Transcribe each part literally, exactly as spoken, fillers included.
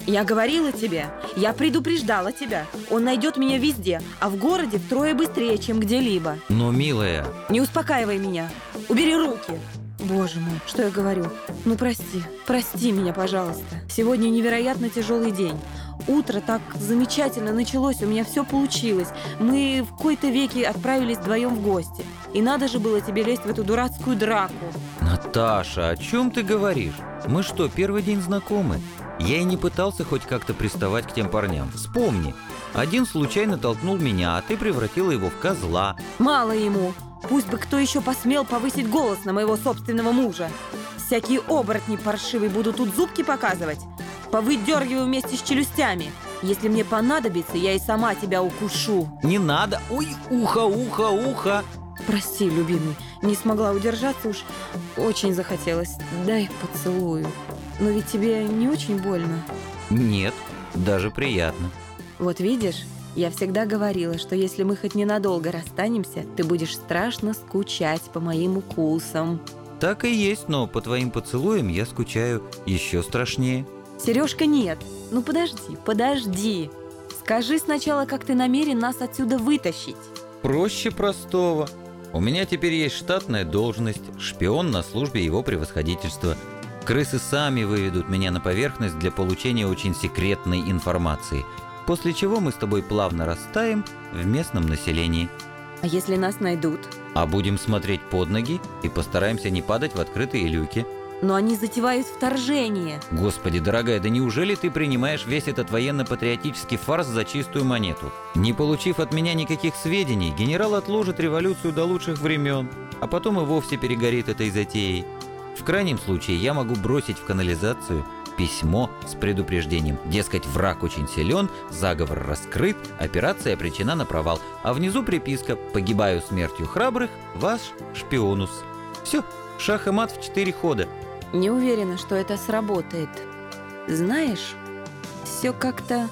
Я говорила тебе, я предупреждала тебя. Он найдет меня везде, а в городе втрое быстрее, чем где-либо. Но, милая... Не успокаивай меня. Убери руки. Боже мой, что я говорю? Ну прости, прости меня, пожалуйста. Сегодня невероятно тяжелый день. Утро так замечательно началось, у меня все получилось. Мы в кои-то веки отправились вдвоем в гости. И надо же было тебе лезть в эту дурацкую драку. Наташа, о чем ты говоришь? Мы что, первый день знакомы? Я и не пытался хоть как-то приставать к тем парням. Вспомни, один случайно толкнул меня, а ты превратила его в козла. Мало ему. Пусть бы кто еще посмел повысить голос на моего собственного мужа. Всякие оборотни паршивые будут тут зубки показывать. Повыдергиваю вместе с челюстями. Если мне понадобится, я и сама тебя укушу. Не надо. Ой, ухо, ухо, ухо. Прости, любимый, не смогла удержаться, уж очень захотелось. Дай поцелую. Но ведь тебе не очень больно? Нет, даже приятно. Вот видишь, я всегда говорила, что если мы хоть ненадолго расстанемся, ты будешь страшно скучать по моим укусам. Так и есть, но по твоим поцелуям я скучаю еще страшнее. Сережка, нет. Ну подожди, подожди. Скажи сначала, как ты намерен нас отсюда вытащить. Проще простого. У меня теперь есть штатная должность, шпион на службе его превосходительства. Крысы сами выведут меня на поверхность для получения очень секретной информации, после чего мы с тобой плавно растаем в местном населении. А если нас найдут? А будем смотреть под ноги и постараемся не падать в открытые люки. Но они затевают вторжение. Господи, дорогая, да неужели ты принимаешь весь этот военно-патриотический фарс за чистую монету? Не получив от меня никаких сведений, генерал отложит революцию до лучших времен, а потом и вовсе перегорит этой затеей. В крайнем случае я могу бросить в канализацию письмо с предупреждением. Дескать, враг очень силен, заговор раскрыт, операция обречена на провал, а внизу приписка «Погибаю смертью храбрых, ваш шпионус». Все, шах и мат в четыре хода. Не уверена, что это сработает. Знаешь, все как-то...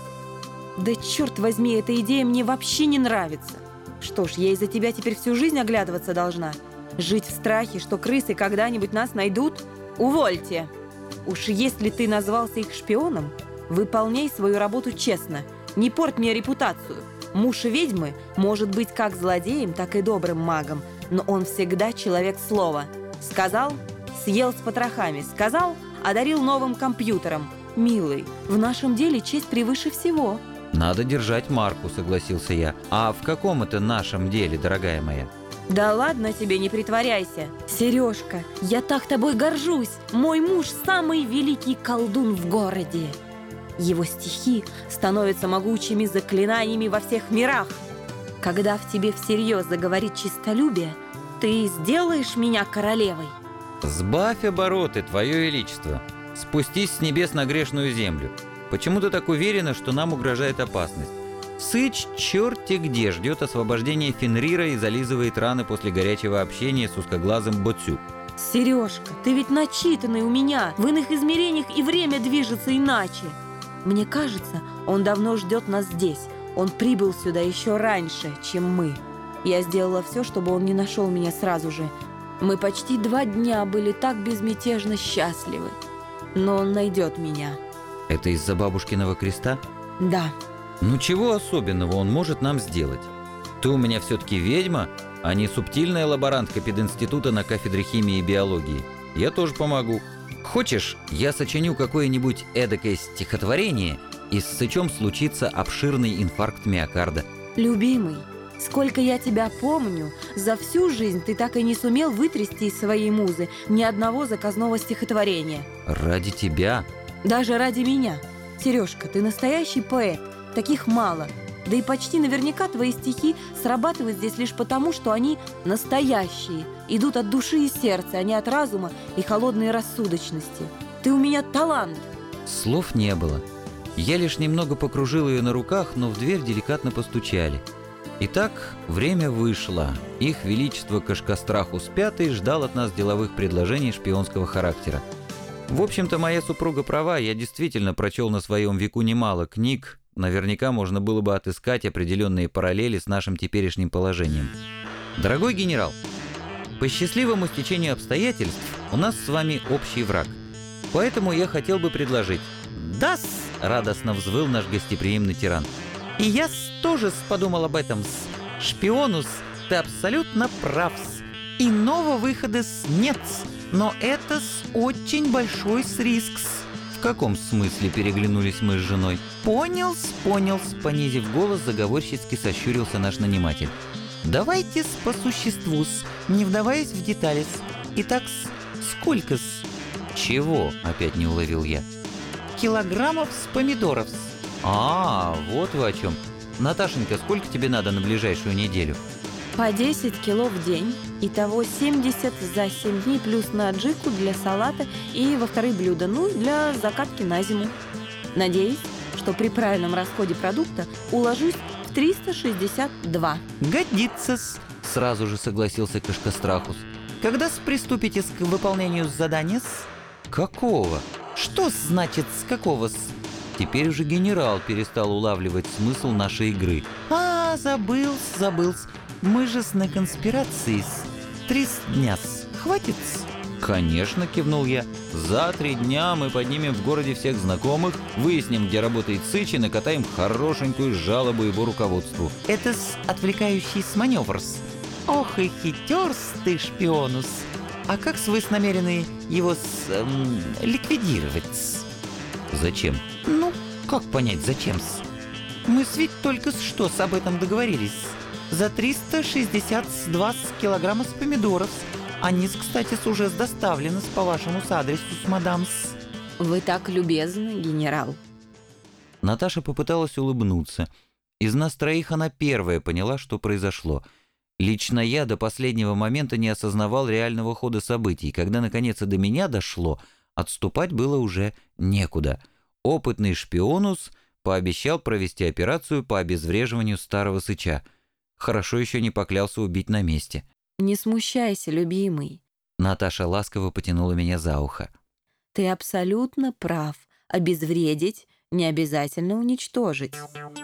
Да черт возьми, эта идея мне вообще не нравится. Что ж, я из-за тебя теперь всю жизнь оглядываться должна? Жить в страхе, что крысы когда-нибудь нас найдут? Увольте! Уж если ты назвался их шпионом, выполняй свою работу честно. Не порть мне репутацию. Муж ведьмы может быть как злодеем, так и добрым магом, но он всегда человек слова. Сказал – съел с потрохами, сказал – одарил новым компьютером. Милый, в нашем деле честь превыше всего. Надо держать марку, согласился я. А в каком это нашем деле, дорогая моя? Да ладно тебе, не притворяйся. Сережка, я так тобой горжусь. Мой муж самый великий колдун в городе. Его стихи становятся могучими заклинаниями во всех мирах. Когда в тебе всерьез заговорит честолюбие, ты сделаешь меня королевой. Сбавь обороты, твое величество. Спустись с небес на грешную землю. Почему ты так уверена, что нам угрожает опасность? Сыч черти где ждет освобождения Фенрира и зализывает раны после горячего общения с узкоглазым Боцю. Сережка, ты ведь начитанный у меня. В иных измерениях и время движется иначе. Мне кажется, он давно ждет нас здесь. Он прибыл сюда еще раньше, чем мы. Я сделала все, чтобы он не нашел меня сразу же. Мы почти два дня были так безмятежно счастливы. Но он найдет меня. Это из-за бабушкиного креста? Да. Ну чего особенного он может нам сделать? Ты у меня все-таки ведьма, а не субтильная лаборантка пединститута на кафедре химии и биологии. Я тоже помогу. Хочешь, я сочиню какое-нибудь эдакое стихотворение, и с Сычом случится обширный инфаркт миокарда. Любимый, сколько я тебя помню, за всю жизнь ты так и не сумел вытрясти из своей музы ни одного заказного стихотворения. Ради тебя. Даже ради меня. Сережка, ты настоящий поэт. Таких мало. Да и почти наверняка твои стихи срабатывают здесь лишь потому, что они настоящие, идут от души и сердца, а не от разума и холодной рассудочности. Ты у меня талант. Слов не было. Я лишь немного покружил ее на руках, но в дверь деликатно постучали. Итак, время вышло. Их величество Кашкастраху Спятый ждал от нас деловых предложений шпионского характера. В общем-то, моя супруга права, я действительно прочел на своем веку немало книг. Наверняка можно было бы отыскать определенные параллели с нашим теперешним положением. Дорогой генерал, по счастливому стечению обстоятельств у нас с вами общий враг. Поэтому я хотел бы предложить, «Да-с!» — радостно взвыл наш гостеприимный тиран. «И я-с тоже подумал об этом-с. Шпионус, ты абсолютно прав-с. Иного выхода-с нет-с. Но это-с очень большой-с риск-с». «В каком смысле?» — переглянулись мы с женой. «Понял-с, понял-с», — понизив голос, заговорщицки сощурился наш наниматель. «Давайте-с по существу-с, не вдаваясь в детали-с. Итак-с, сколько-с?» «Чего?» — опять не уловил я. «Килограммов с помидоров-с». «А, вот вы о чем. Наташенька, сколько тебе надо на ближайшую неделю?» По десять кило в день. Итого семьдесят за семь дней плюс на аджику для салата и во вторые блюда, ну, для закатки на зиму. Надеюсь, что при правильном расходе продукта уложусь в триста шестьдесят два. «Годится-с», — сразу же согласился Кашкастрахус. «Когда-с приступите к выполнению задания-с?» «Какого? Что значит с какого-с?» Теперь уже генерал перестал улавливать смысл нашей игры. «А, забыл-с, забыл-с. Мы же-с на конспирации-с. Три дня-с. Хватит-с?» «Конечно», — кивнул я. «За три дня мы поднимем в городе всех знакомых, выясним, где работает Сыч, и накатаем хорошенькую жалобу его руководству». «Это-с отвлекающий-с маневр-с. Ох и хитер-с ты, шпионус. А как-с вы-с намерены его-с эм, ликвидировать-с?» «Зачем?» «Ну, как понять, зачем-с? Мы-с ведь только что-с об этом договорились. За триста шестьдесят два килограмма с помидоров. Они-с, кстати, уже доставлены по вашему адресу с мадам-с». Вы так любезны, генерал. Наташа попыталась улыбнуться. Из нас троих она первая поняла, что произошло. Лично я до последнего момента не осознавал реального хода событий. Когда наконец до меня дошло, отступать было уже некуда. Опытный шпионус пообещал провести операцию по обезвреживанию старого Сыча. Хорошо еще не поклялся убить на месте. Не смущайся, любимый. Наташа ласково потянула меня за ухо. Ты абсолютно прав. Обезвредить не обязательно уничтожить.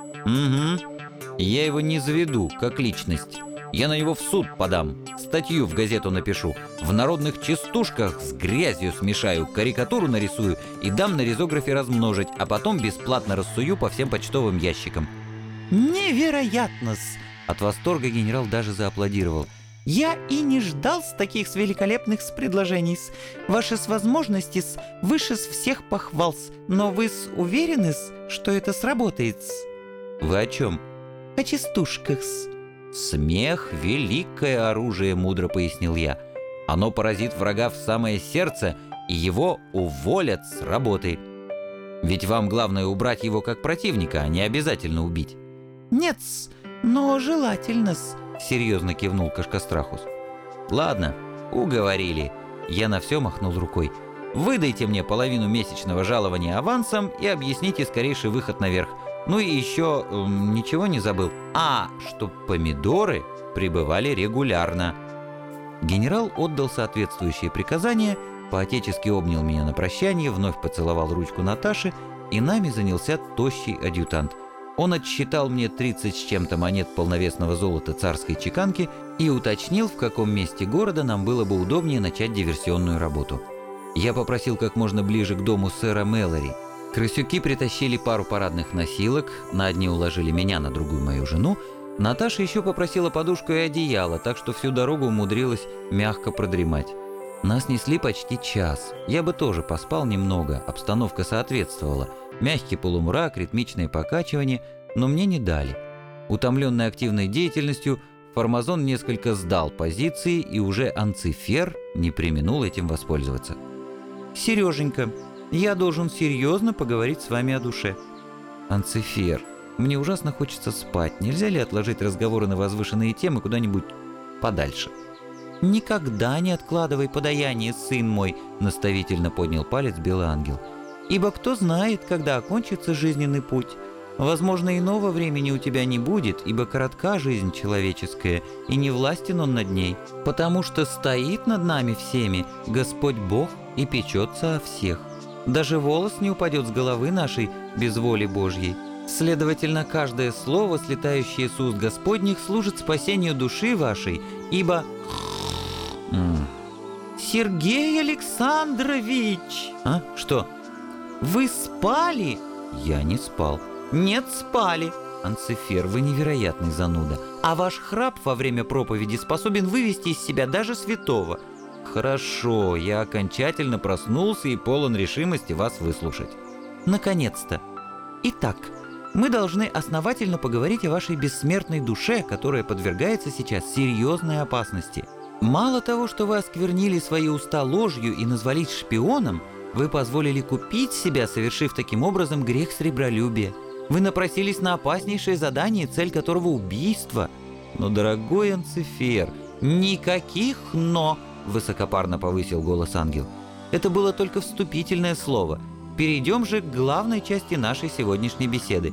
Угу. Я его не заведу, как личность. Я на него в суд подам, статью в газету напишу, в народных частушках с грязью смешаю, карикатуру нарисую и дам на ризографе размножить, а потом бесплатно рассую по всем почтовым ящикам. «Невероятно-с!» От восторга генерал даже зааплодировал. «Я и не ждал с таких с великолепных с предложений. -с. Ваши с возможности с выше с всех похвал -с. Но вы с уверены с, что это сработает -с?» «Вы о чем?» «О частушках-с». «Смех — великое оружие», — мудро пояснил я. «Оно поразит врага в самое сердце, и его уволят с работы. Ведь вам главное убрать его как противника, а не обязательно убить». «Нет-с, но желательно-с», — серьезно кивнул Кашкастрахус. «Ладно, уговорили». Я на все махнул рукой. «Выдайте мне половину месячного жалования авансом и объясните скорейший выход наверх. Ну и еще э, ничего не забыл. А, что помидоры прибывали регулярно». Генерал отдал соответствующие приказания, поотечески обнял меня на прощание, вновь поцеловал ручку Наташи, и нами занялся тощий адъютант. Он отсчитал мне тридцать с чем-то монет полновесного золота царской чеканки и уточнил, в каком месте города нам было бы удобнее начать диверсионную работу. Я попросил как можно ближе к дому сэра Мэлори. Крысюки притащили пару парадных носилок, на одни уложили меня, на другую мою жену. Наташа еще попросила подушку и одеяло, так что всю дорогу умудрилась мягко продремать. Нас несли почти час. Я бы тоже поспал немного, обстановка соответствовала. Мягкий полумрак, ритмичное покачивание, но мне не дали. Утомленный активной деятельностью, Формазон несколько сдал позиции, и уже Анцифер не преминул этим воспользоваться. «Сереженька, я должен серьезно поговорить с вами о душе». «Анцифер, мне ужасно хочется спать. Нельзя ли отложить разговоры на возвышенные темы куда-нибудь подальше?» «Никогда не откладывай подаяние, сын мой», — наставительно поднял палец белый ангел. «Ибо кто знает, когда окончится жизненный путь. Возможно, иного времени у тебя не будет, ибо коротка жизнь человеческая, и не властен он над ней, потому что стоит над нами всеми Господь Бог и печется о всех. Даже волос не упадет с головы нашей без воли Божьей. Следовательно, каждое слово, слетающее с уст Господних, служит спасению души вашей, ибо...» «Сергей Александрович!» «А? Что?» «Вы спали?» «Я не спал». «Нет, спали». «Анцифер, вы невероятный зануда. А ваш храп во время проповеди способен вывести из себя даже святого». «Хорошо, я окончательно проснулся и полон решимости вас выслушать». «Наконец-то. Итак, мы должны основательно поговорить о вашей бессмертной душе, которая подвергается сейчас серьезной опасности. Мало того, что вы осквернили свои уста ложью и назвались шпионом, вы позволили купить себя, совершив таким образом грех сребролюбия. Вы напросились на опаснейшее задание, цель которого убийство. Но, дорогой Анцифер, никаких «но», — высокопарно повысил голос ангел. Это было только вступительное слово. Перейдем же к главной части нашей сегодняшней беседы.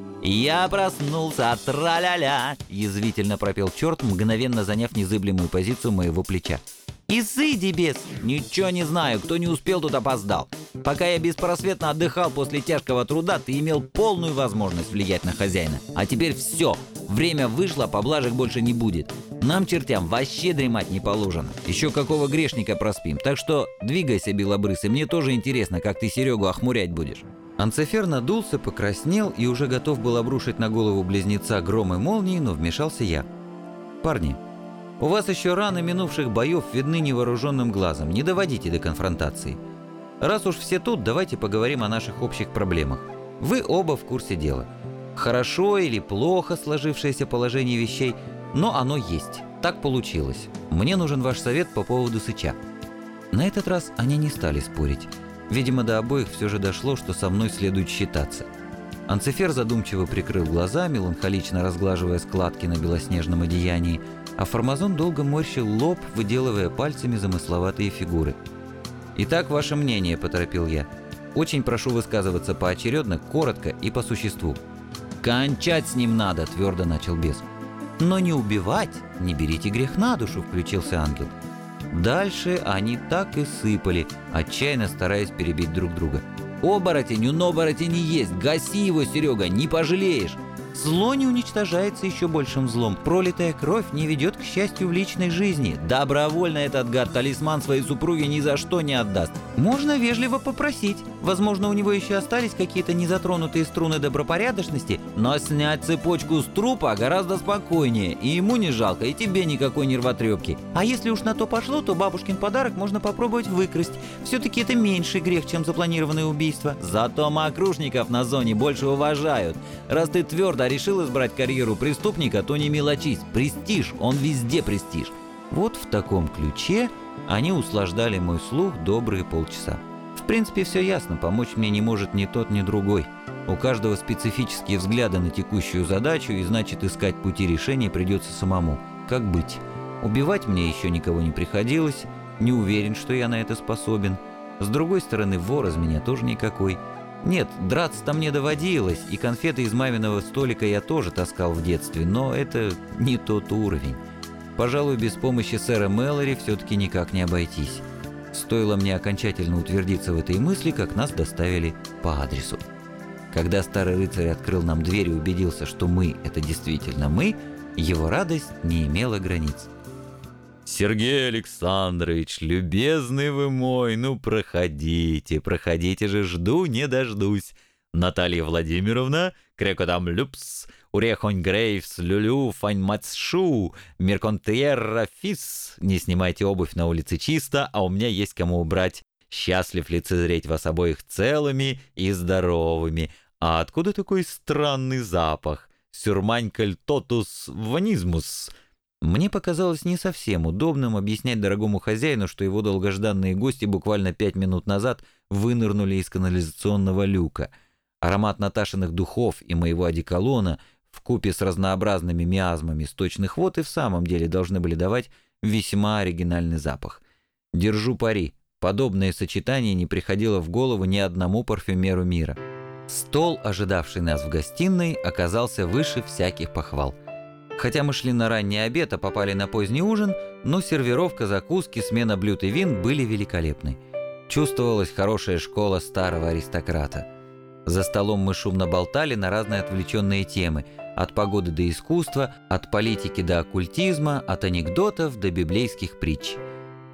«Я проснулся, тра-ля-ля!» — язвительно пропел черт, мгновенно заняв незыблемую позицию моего плеча. «Изыди, бес!» «Ничего не знаю, кто не успел, тот опоздал. Пока я беспросветно отдыхал после тяжкого труда, ты имел полную возможность влиять на хозяина. А теперь все, время вышло, поблажек больше не будет. Нам, чертям, вообще дремать не положено. Еще какого грешника проспим. Так что двигайся, белобрысый, мне тоже интересно, как ты Серегу охмурять будешь». Анцифер надулся, покраснел и уже готов был обрушить на голову близнеца гром и молнии, но вмешался я. «Парни, у вас еще раны минувших боев видны невооруженным глазом. Не доводите до конфронтации. Раз уж все тут, давайте поговорим о наших общих проблемах. Вы оба в курсе дела. Хорошо или плохо сложившееся положение вещей, но оно есть. Так получилось. Мне нужен ваш совет по поводу Сыча». На этот раз они не стали спорить. Видимо, до обоих все же дошло, что со мной следует считаться. Анцифер задумчиво прикрыл глаза, меланхолично разглаживая складки на белоснежном одеянии, а Формазон долго морщил лоб, выделывая пальцами замысловатые фигуры. «Итак, ваше мнение», — поторопил я. «Очень прошу высказываться поочередно, коротко и по существу». «Кончать с ним надо», — твердо начал бес. «Но не убивать, не берите грех на душу», — включился ангел. Дальше они так и сыпали, отчаянно стараясь перебить друг друга. «Оборотень, он оборотень и есть! Гаси его, Серега, не пожалеешь!» Зло не уничтожается еще большим злом. Пролитая кровь не ведет к счастью в личной жизни. Добровольно этот гад талисман своей супруге ни за что не отдаст. Можно вежливо попросить. Возможно, у него еще остались какие-то незатронутые струны добропорядочности, но снять цепочку с трупа гораздо спокойнее. И ему не жалко, и тебе никакой нервотрепки. А если уж на то пошло, то бабушкин подарок можно попробовать выкрасть. Все-таки это меньший грех, чем запланированное убийство. Зато мокрушников на зоне больше уважают. Раз ты твердо решил избрать карьеру преступника, то не мелочись. Престиж, он везде престиж. Вот в таком ключе они услаждали мой слух добрые полчаса. В принципе, все ясно, помочь мне не может ни тот, ни другой. У каждого специфические взгляды на текущую задачу, и значит, искать пути решения придется самому. Как быть? Убивать мне еще никого не приходилось, не уверен, что я на это способен. С другой стороны, вор из меня тоже никакой. Нет, драться-то мне доводилось, и конфеты из маминого столика я тоже таскал в детстве, но это не тот уровень. Пожалуй, без помощи сэра Мэлори все-таки никак не обойтись. Стоило мне окончательно утвердиться в этой мысли, как нас доставили по адресу. Когда старый рыцарь открыл нам дверь и убедился, что мы — это действительно мы, его радость не имела границ. «Сергей Александрович, любезный вы мой, ну проходите, проходите же, жду не дождусь. Наталья Владимировна, крекотам люпс, урехонь грейвс, люлю, файн мацшу, мерконтьерра фис. Не снимайте обувь, на улице чисто, а у меня есть кому убрать. Счастлив лицезреть вас обоих целыми и здоровыми. А откуда такой странный запах? Сюрманькаль тотус ванизмус». Мне показалось не совсем удобным объяснять дорогому хозяину, что его долгожданные гости буквально пять минут назад вынырнули из канализационного люка. Аромат Наташиных духов и моего одеколона вкупе с разнообразными миазмами сточных вод и в самом деле должны были давать весьма оригинальный запах. Держу пари, подобное сочетание не приходило в голову ни одному парфюмеру мира. Стол, ожидавший нас в гостиной, оказался выше всяких похвал. Хотя мы шли на ранний обед, а попали на поздний ужин, но сервировка, закуски, смена блюд и вин были великолепны. Чувствовалась хорошая школа старого аристократа. За столом мы шумно болтали на разные отвлеченные темы, от погоды до искусства, от политики до оккультизма, от анекдотов до библейских притч.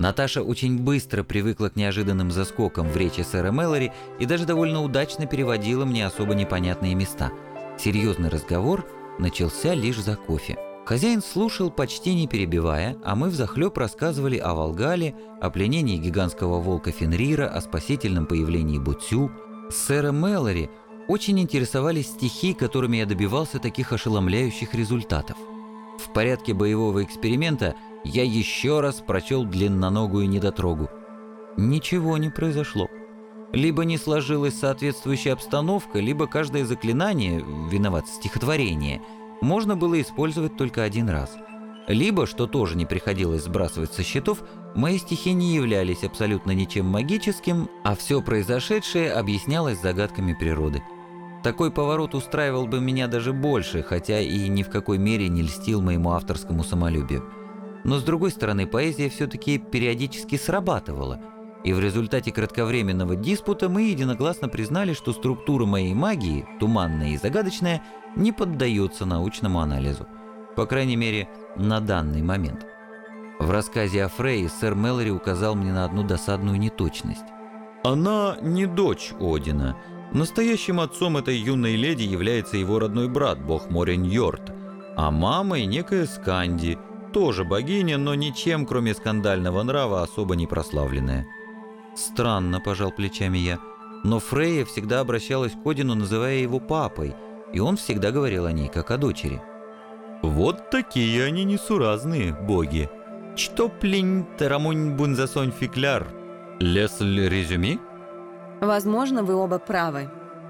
Наташа очень быстро привыкла к неожиданным заскокам в речи сэра Мэлори и даже довольно удачно переводила мне особо непонятные места. Серьезный разговор начался лишь за кофе. Хозяин слушал, почти не перебивая, а мы взахлеб рассказывали о Волгале, о пленении гигантского волка Фенрира, о спасительном появлении Бутсю. Сэра Мэлори очень интересовались стихи, которыми я добивался таких ошеломляющих результатов. В порядке боевого эксперимента я еще раз прочел длинноногую недотрогу. Ничего не произошло. Либо не сложилась соответствующая обстановка, либо каждое заклинание, виноват стихотворение, можно было использовать только один раз. Либо, что тоже не приходилось сбрасывать со счетов, мои стихи не являлись абсолютно ничем магическим, а все произошедшее объяснялось загадками природы. Такой поворот устраивал бы меня даже больше, хотя и ни в какой мере не льстил моему авторскому самолюбию. Но с другой стороны, поэзия все-таки периодически срабатывала, и в результате кратковременного диспута мы единогласно признали, что структура моей магии, туманная и загадочная, не поддается научному анализу. По крайней мере, на данный момент. В рассказе о Фрейе сэр Мэлори указал мне на одну досадную неточность. Она не дочь Одина. Настоящим отцом этой юной леди является его родной брат, бог моря Ньорд, а мамой некая Сканди, тоже богиня, но ничем, кроме скандального нрава, особо не прославленная. Странно, пожал плечами я, но Фрейя всегда обращалась к Одину, называя его папой, и он всегда говорил о ней как о дочери. Вот такие они несуразные боги. Что плинь тарамунь бунзасонь фикляр? Лесль резюми? Возможно, вы оба правы.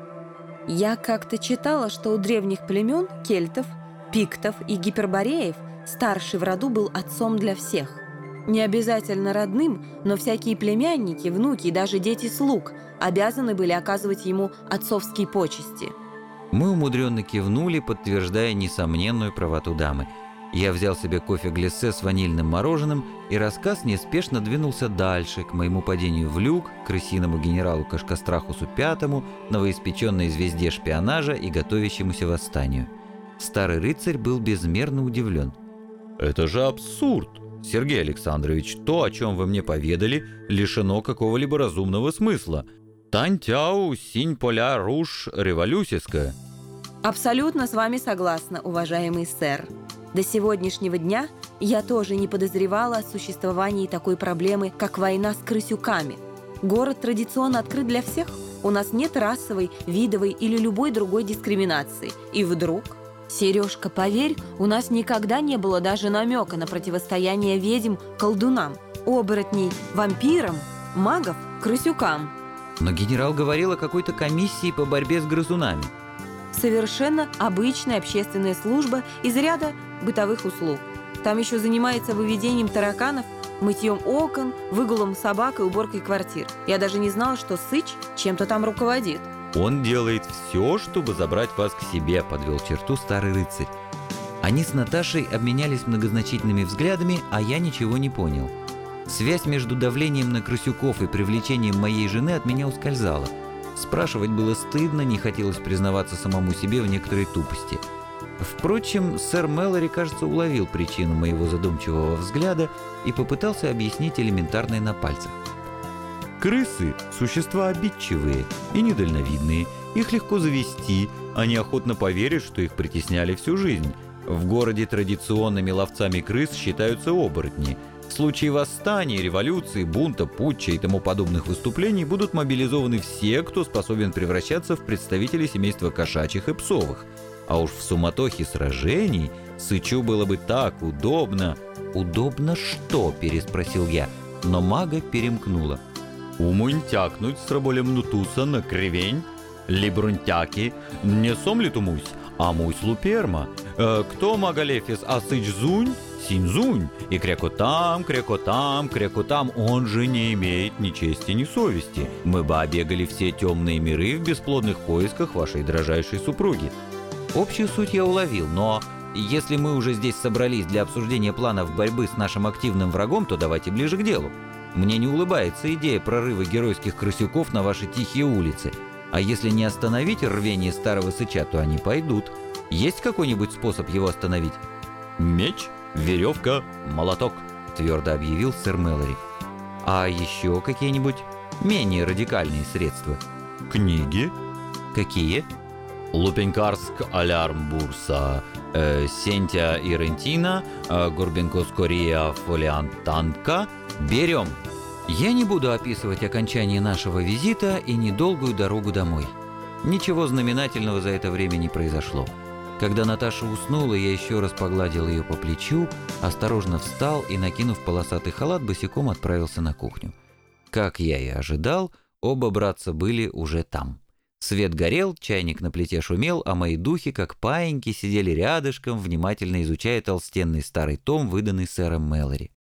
Я как-то читала, что у древних племен, кельтов, пиктов и гипербореев старший в роду был отцом для всех. Не обязательно родным, но всякие племянники, внуки и даже дети слуг обязаны были оказывать ему отцовские почести. Мы умудренно кивнули, подтверждая несомненную правоту дамы. Я взял себе кофе-глиссе с ванильным мороженым, и рассказ неспешно двинулся дальше, к моему падению в люк, к крысиному генералу Кашкастрахусу Пятому, новоиспеченной звезде шпионажа и готовящемуся восстанию. Старый рыцарь был безмерно удивлен. «Это же абсурд! Сергей Александрович, то, о чем вы мне поведали, лишено какого-либо разумного смысла. Тантяу, синь поля руж, революсиская». Абсолютно с вами согласна, уважаемый сэр. До сегодняшнего дня я тоже не подозревала о существовании такой проблемы, как война с крысюками. Город традиционно открыт для всех. У нас нет расовой, видовой или любой другой дискриминации. И вдруг... Сережка, поверь, у нас никогда не было даже намека на противостояние ведьм колдунам, оборотней, вампирам, магов, крысюкам. Но генерал говорил о какой-то комиссии по борьбе с грызунами. Совершенно обычная общественная служба из ряда бытовых услуг. Там еще занимается выведением тараканов, мытьем окон, выгулом собак и уборкой квартир. Я даже не знала, что Сыч чем-то там руководит. «Он делает все, чтобы забрать вас к себе», — подвел черту старый рыцарь. Они с Наташей обменялись многозначительными взглядами, а я ничего не понял. Связь между давлением на крысюков и привлечением моей жены от меня ускользала. Спрашивать было стыдно, не хотелось признаваться самому себе в некоторой тупости. Впрочем, сэр Мэлори, кажется, уловил причину моего задумчивого взгляда и попытался объяснить элементарное на пальцах. Крысы – существа обидчивые и недальновидные. Их легко завести, они охотно поверят, что их притесняли всю жизнь. В городе традиционными ловцами крыс считаются оборотни. В случае восстания, революции, бунта, путча и тому подобных выступлений будут мобилизованы все, кто способен превращаться в представителей семейства кошачьих и псовых. А уж в суматохе сражений Сычу было бы так удобно. «Удобно что?» – переспросил я, но мага перемкнула. «Умунтякнуть с раболем нутуса на кривень, либрунтяки, не сом ли тумусь, а мусь луперма, э, кто магалефис асыч зунь, синь-зунь, и крякотам, крякотам, крякотам, он же не имеет ни чести, ни совести. Мы бы обегали все темные миры в бесплодных поисках вашей дрожайшей супруги». Общую суть я уловил, но если мы уже здесь собрались для обсуждения планов борьбы с нашим активным врагом, то давайте ближе к делу. Мне не улыбается идея прорыва геройских крысюков на ваши тихие улицы. А если не остановить рвение старого Сыча, то они пойдут. Есть какой-нибудь способ его остановить? «Меч, веревка, молоток», — твердо объявил сэр Мэлори. А еще какие-нибудь менее радикальные средства? Книги? Какие? Лупенкарск алярм бурса, э, Сентя и Рентина, э, Гурбенко-Скория фолиантанка. Берем. Я не буду описывать окончание нашего визита и недолгую дорогу домой. Ничего знаменательного за это время не произошло. Когда Наташа уснула, я еще раз погладил ее по плечу, осторожно встал и, накинув полосатый халат, босиком отправился на кухню. Как я и ожидал, оба братца были уже там. Свет горел, чайник на плите шумел, а мои духи, как паиньки, сидели рядышком, внимательно изучая толстенный старый том, выданный сэром Мэлори.